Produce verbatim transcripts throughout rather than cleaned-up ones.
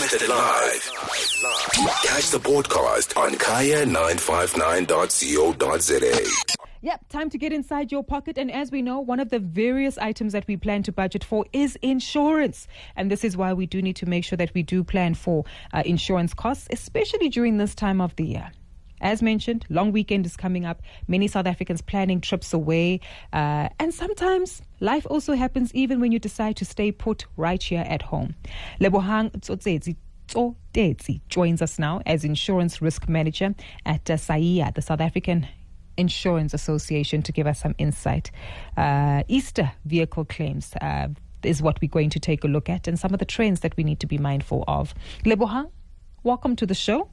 Broadcasted live. Catch the podcast on kaya nine five nine dot co dot za. Yep, time to get inside your pocket. And as we know, one of the various items that we plan to budget for is insurance. And this is why we do need to make sure that we do plan for uh, insurance costs, especially during this time of the year. As mentioned, long weekend is coming up. Many South Africans planning trips away. Uh, and sometimes life also happens even when you decide to stay put right here at home. Lebohang Tsotsezi Tsotezi joins us now as Insurance Risk Manager at uh, SAIA, the South African Insurance Association, to give us some insight. Uh, Easter vehicle claims uh, is what we're going to take a look at, and some of the trends that we need to be mindful of. Lebohang, welcome to the show.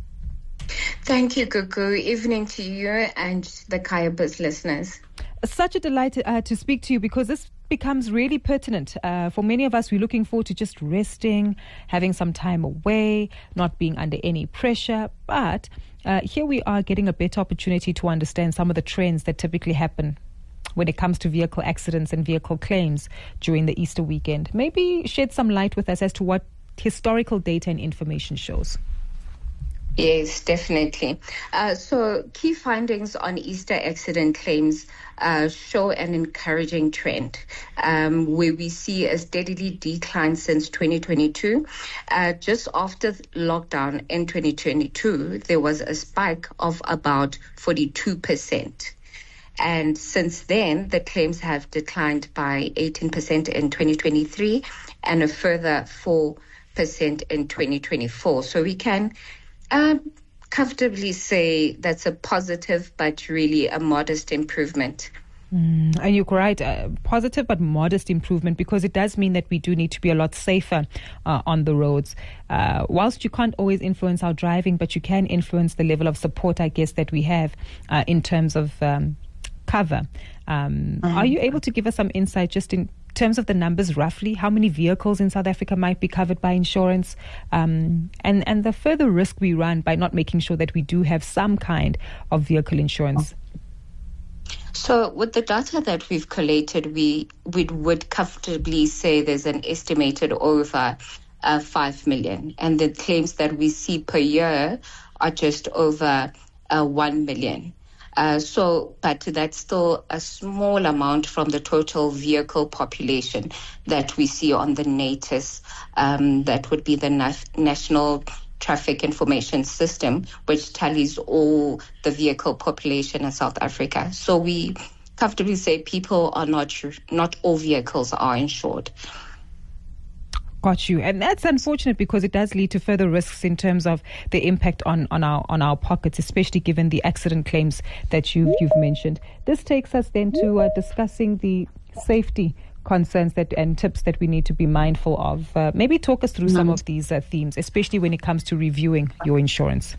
Thank you, Gugu. Evening to you and the Kaya Biz listeners. Such a delight uh, to speak to you, because this becomes really pertinent. Uh, for many of us, we're looking forward to just resting, having some time away, not being under any pressure. But uh, here we are getting a better opportunity to understand some of the trends that typically happen when it comes to vehicle accidents and vehicle claims during the Easter weekend. Maybe shed some light with us as to what historical data and information shows. Yes, definitely. Uh, so key findings on Easter accident claims uh, show an encouraging trend, um, where we see a steadily decline since twenty twenty-two. Uh, just after lockdown in twenty twenty-two, there was a spike of about forty-two percent. And since then, the claims have declined by eighteen percent in twenty twenty-three and a further four percent in twenty twenty-four. So we can Uh, comfortably say that's a positive, but really a modest improvement. Mm, and you're right, uh, positive but modest improvement, because it does mean that we do need to be a lot safer uh, on the roads. Uh, whilst you can't always influence our driving, but you can influence the level of support, I guess, that we have uh, in terms of um, cover. Um, mm-hmm. Are you able to give us some insight just in terms of the numbers, roughly how many vehicles in South Africa might be covered by insurance, um, and, and the further risk we run by not making sure that we do have some kind of vehicle insurance? So with the data that we've collated, we, we would comfortably say there's an estimated over uh, five million. And the claims that we see per year are just over uh, one million. Uh, so, but that's still a small amount from the total vehicle population that we see on the NATIS. Um, that would be the Na- National Traffic Information System, which tallies all the vehicle population in South Africa. So we comfortably say people are not, not all vehicles are insured. Got you. And that's unfortunate, because it does lead to further risks in terms of the impact on, on our on our pockets, especially given the accident claims that you, you've mentioned. This takes us then to uh, discussing the safety concerns that and tips that we need to be mindful of. Uh, maybe talk us through mm-hmm. some of these uh, themes, especially when it comes to reviewing your insurance.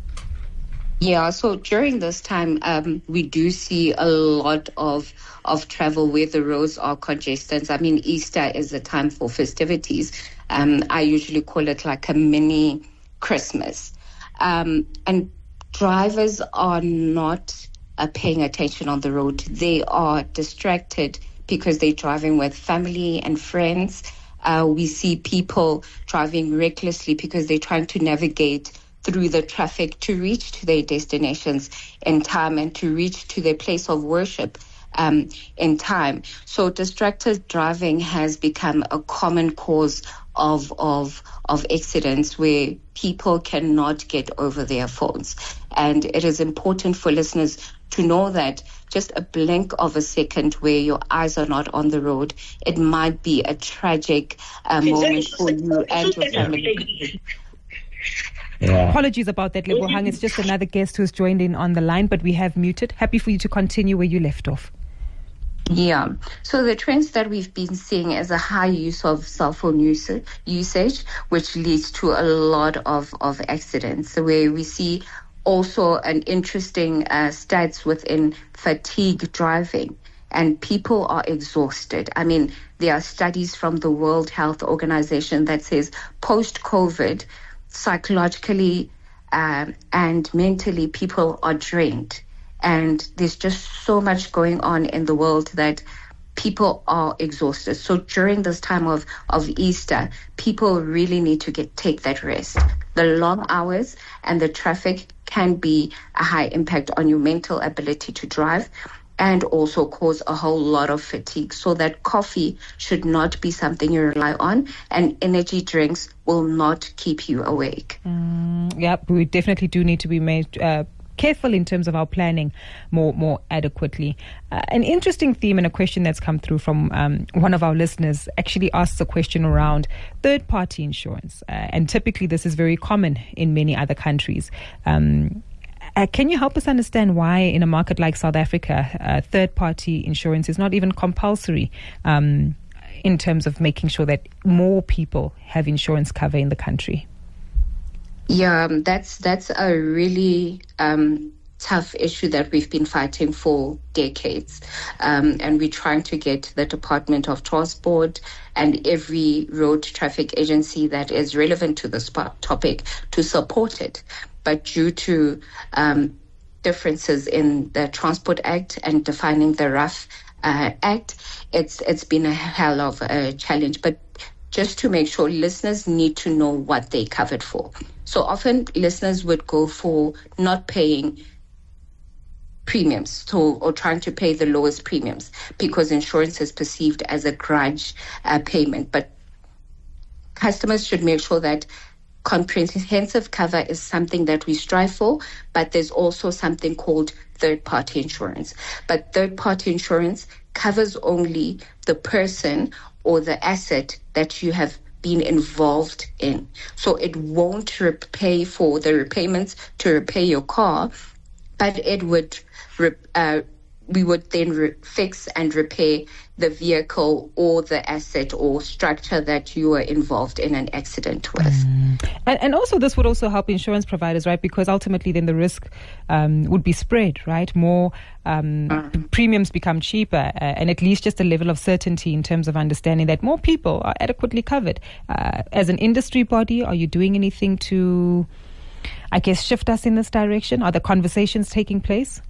Yeah, so during this time, um, we do see a lot of of travel where the roads are congested. I mean, Easter is a time for festivities. Um, I usually call it like a mini Christmas. Um, and drivers are not uh, paying attention on the road. They are distracted because they're driving with family and friends. Uh, we see people driving recklessly because they're trying to navigate through the traffic to reach to their destinations in time and to reach to their place of worship um, in time. So distracted driving has become a common cause of of of accidents where people cannot get over their phones. And it is important for listeners to know that just a blink of a second where your eyes are not on the road, it might be a tragic uh, moment for you and your family. Yeah. Apologies about that, Lebohang. It's just another guest who's joined in on the line, but we have muted. Happy for you to continue where you left off. Yeah. So the trends that we've been seeing is a high use of cell phone use, usage, which leads to a lot of, of accidents, where we see also an interesting uh, stats within fatigue driving. And people are exhausted. I mean, there are studies from the World Health Organization that says post-COVID, psychologically um, and mentally, people are drained. And there's just so much going on in the world that people are exhausted. So during this time of, of Easter, people really need to get take that rest. The long hours and the traffic can be a high impact on your mental ability to drive and also cause a whole lot of fatigue. So that coffee should not be something you rely on, and energy drinks will not keep you awake. Mm, yeah, we definitely do need to be made uh, careful in terms of our planning more more adequately. Uh, an interesting theme and a question that's come through from um, one of our listeners actually asks a question around third-party insurance. Uh, and typically this is very common in many other countries. Um, uh, can you help us understand why in a market like South Africa, uh, third-party insurance is not even compulsory um, in terms of making sure that more people have insurance cover in the country? Yeah, um, that's that's a really um, tough issue that we've been fighting for decades. Um, and we're trying to get the Department of Transport and every road traffic agency that is relevant to this topic to support it. But due to um, differences in the Transport Act and defining the R A F uh, Act, it's it's been a hell of a challenge. But just to make sure, listeners need to know what they covered for. So often listeners would go for not paying premiums so, or trying to pay the lowest premiums because insurance is perceived as a grudge uh, payment. But customers should make sure that comprehensive cover is something that we strive for, but there's also something called third-party insurance. But third-party insurance covers only the person or the asset that you have been involved in. So it won't repay for the repayments to repair your car, but it would, uh, we would then re- fix and repair the vehicle or the asset or structure that you were involved in an accident with. Mm. And, and also this would also help insurance providers, right? Because ultimately then the risk um, would be spread, right? More um, mm. premiums become cheaper uh, and at least just a level of certainty in terms of understanding that more people are adequately covered. Uh, as an industry body, are you doing anything to, I guess, shift us in this direction? Are the conversations taking place?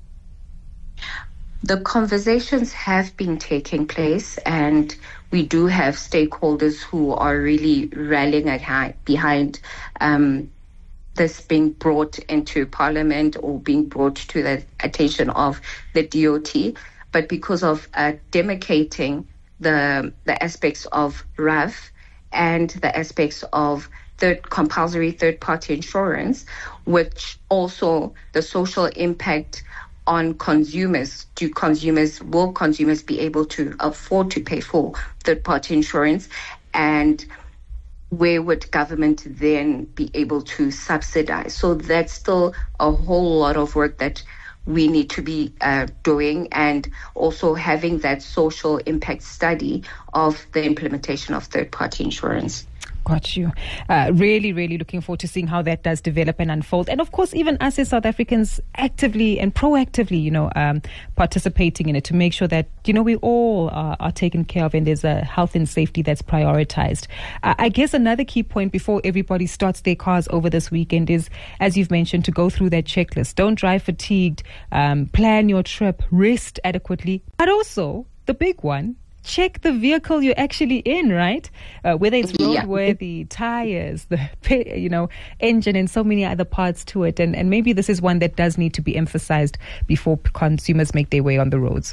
The conversations have been taking place, and we do have stakeholders who are really rallying behind um, this being brought into Parliament or being brought to the attention of the D O T. But because of uh, demarcating the the aspects of R A F and the aspects of third compulsory third-party insurance, which also the social impact on consumers, do consumers, will consumers be able to afford to pay for third-party insurance? And where would government then be able to subsidize? So that's still a whole lot of work that we need to be uh, doing, and also having that social impact study of the implementation of third-party insurance. Got you. Uh, really, really looking forward to seeing how that does develop and unfold. And of course, even us as South Africans actively and proactively, you know, um, participating in it to make sure that, you know, we all are, are taken care of and there's a health and safety that's prioritized. Uh, I guess another key point before everybody starts their cars over this weekend is, as you've mentioned, to go through that checklist. Don't drive fatigued, um, plan your trip, rest adequately, but also the big one, check the vehicle you're actually in, right? Uh, whether it's roadworthy, yeah. tires, the you know engine, and so many other parts to it. And, and maybe this is one that does need to be emphasized before consumers make their way on the roads.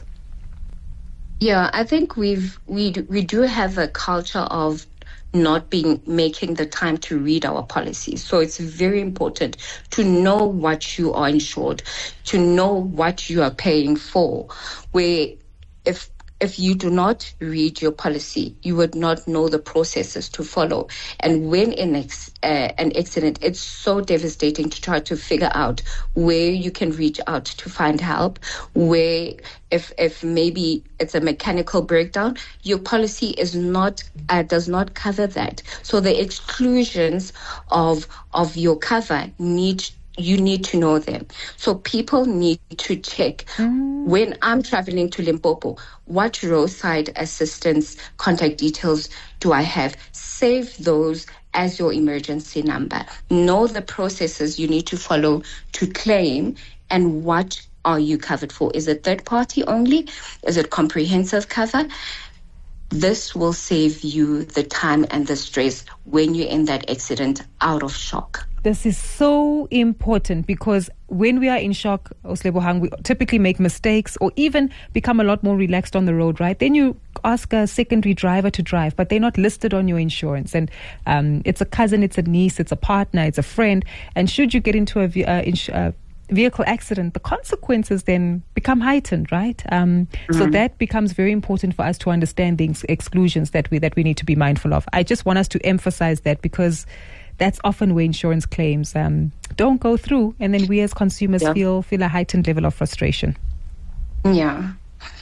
Yeah, I think we've we we do have a culture of not being making the time to read our policies. So it's very important to know what you are insured, to know what you are paying for. Where if If you do not read your policy, you would not know the processes to follow. And when in ex- uh, an accident, it's so devastating to try to figure out where you can reach out to find help, where if if maybe it's a mechanical breakdown, your policy is not uh, does not cover that. So the exclusions of of your cover need you need to know them. So people need to check mm. when I'm traveling to Limpopo, what roadside assistance contact details do I have? Save those as your emergency number. Know the processes you need to follow to claim and what are you covered for? Is it third party only? Is it comprehensive cover? This will save you the time and the stress when you're in that accident out of shock. This is so important because when we are in shock, Oslebohang, we typically make mistakes or even become a lot more relaxed on the road, right? Then you ask a secondary driver to drive, but they're not listed on your insurance. And um, it's a cousin, it's a niece, it's a partner, it's a friend. And should you get into a uh, ins- uh, vehicle accident, the consequences then become heightened, right? Um, mm-hmm. So that becomes very important for us to understand the ex- exclusions that we that we need to be mindful of. I just want us to emphasize that because that's often where insurance claims um, don't go through, and then we as consumers yeah. feel feel a heightened level of frustration. Yeah. one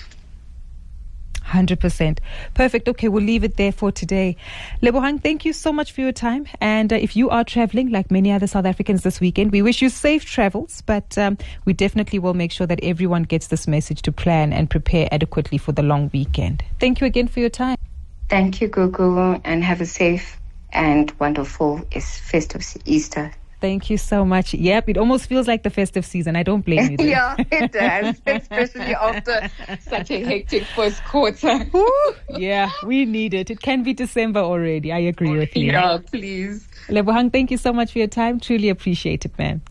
hundred percent. Perfect. Okay, we'll leave it there for today. Lebohang, thank you so much for your time. And uh, if you are traveling, like many other South Africans this weekend, we wish you safe travels, but um, we definitely will make sure that everyone gets this message to plan and prepare adequately for the long weekend. Thank you again for your time. Thank you, Gugu, and have a safe and wonderful festive Easter. Thank you so much. Yep, it almost feels like the festive season. I don't blame you. Yeah, it does, especially after such a hectic first quarter. Ooh, yeah, we need it. It can be December already. I agree with you. Yeah, please. Lebohang, thank you so much for your time. Truly appreciate it, man.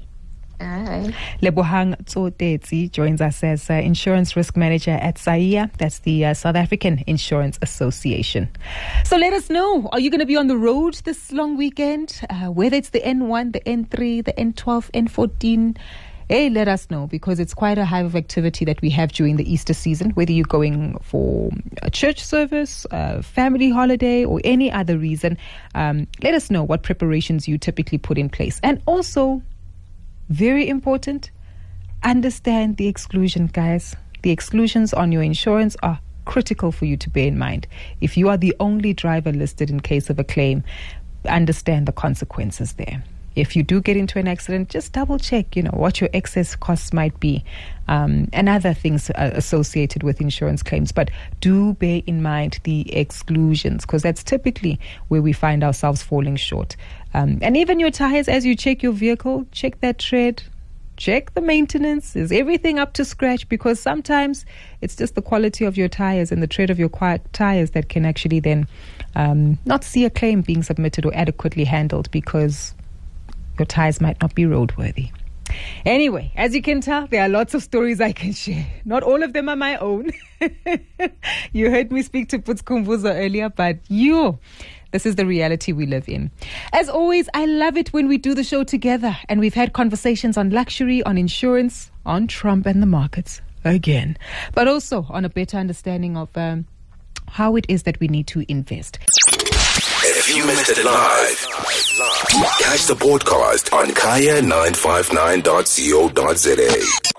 Hi. Lebohang Tsotetsi joins us as uh, Insurance Risk Manager at S A I A. That's the uh, South African Insurance Association. So let us know, are you going to be on the road this long weekend? Uh, whether it's the N one, the N three, the N twelve, N fourteen. Hey, let us know, because it's quite a hive of activity that we have during the Easter season, whether you're going for a church service, a family holiday, or any other reason. Um, let us know what preparations you typically put in place. And also, very important, understand the exclusion, guys. The exclusions on your insurance are critical for you to bear in mind. If you are the only driver listed in case of a claim, understand the consequences there. If you do get into an accident, just double check, you know, what your excess costs might be, um, and other things uh, associated with insurance claims. But do bear in mind the exclusions, because that's typically where we find ourselves falling short. Um, and even your tires, as you check your vehicle, check that tread, check the maintenance. Is everything up to scratch? Because sometimes it's just the quality of your tires and the tread of your tires that can actually then um, not see a claim being submitted or adequately handled, because your tires might not be roadworthy. Anyway, as you can tell, there are lots of stories I can share. Not all of them are my own. You heard me speak to Putskumbuzo earlier, but you, this is the reality we live in. As always, I love it when we do the show together, and we've had conversations on luxury, on insurance, on Trump and the markets again, but also on a better understanding of um, how it is that we need to invest. If you missed it live, catch the podcast on kaya nine five nine dot co dot za.